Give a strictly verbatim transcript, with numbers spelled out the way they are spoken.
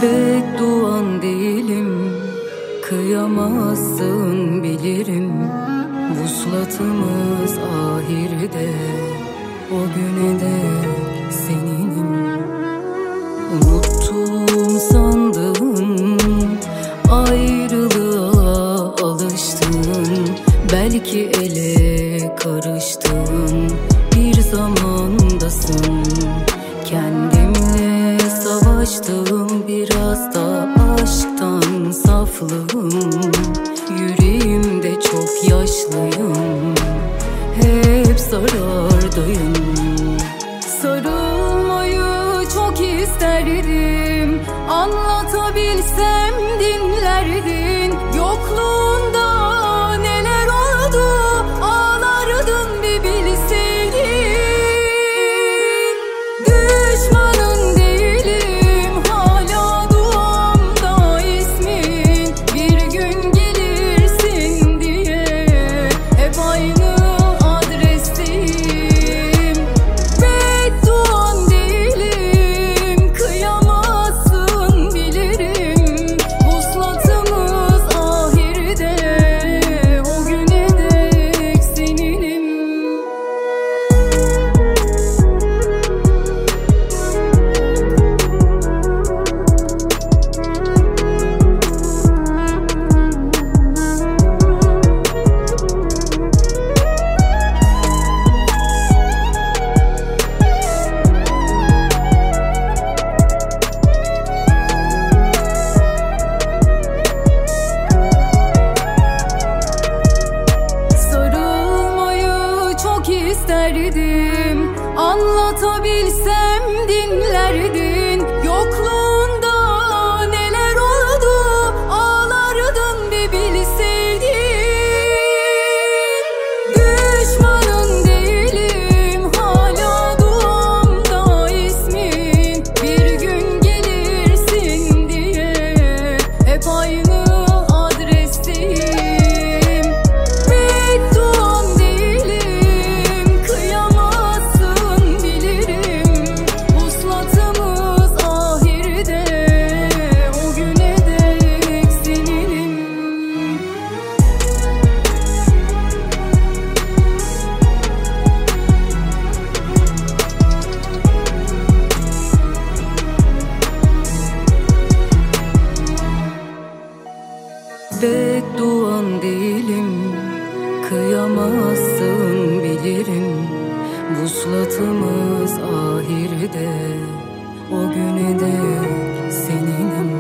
Bedduan değilim, kıyamazsın bilirim. Vuslatımız ahirde, o güne dek seninim. Unuttum sandığın, ayrılığa alıştın. Belki ele karıştın, bir zamandasın. Kendimle savaştım, biraz da aşktan saflığım. Yüreğimde çok yaşlıyım, hep zarardayım. Sarılmayı çok isterdim, anlatabilsem dinlerdin. Yokluğunda neler oldu, ağlardın bir bilseydin. Düşmanın değilim, hala duamda ismin. Bir gün gelirsin diye hep aynı adresteyim. Bedduan değilim, kıyamazsın bilirim. Vuslatımız ahirde, o güne dek seninim. Sarılmayı çok isterdim, anlatabilsem dinlerdin. Yokluğunda neler oldu, ağlardın bir bilseydin. Düşmanın değilim, hala duamda ismin. Bir gün gelirsin diye hep aynı adresteyim. Bedduan değilim, kıyamazsın bilirim. Vuslatımız ahirde, o güne dek seninim. Bedduan değilim, kıyamazsın bilirim. Vuslatımız ahirde, o güne dek seninim.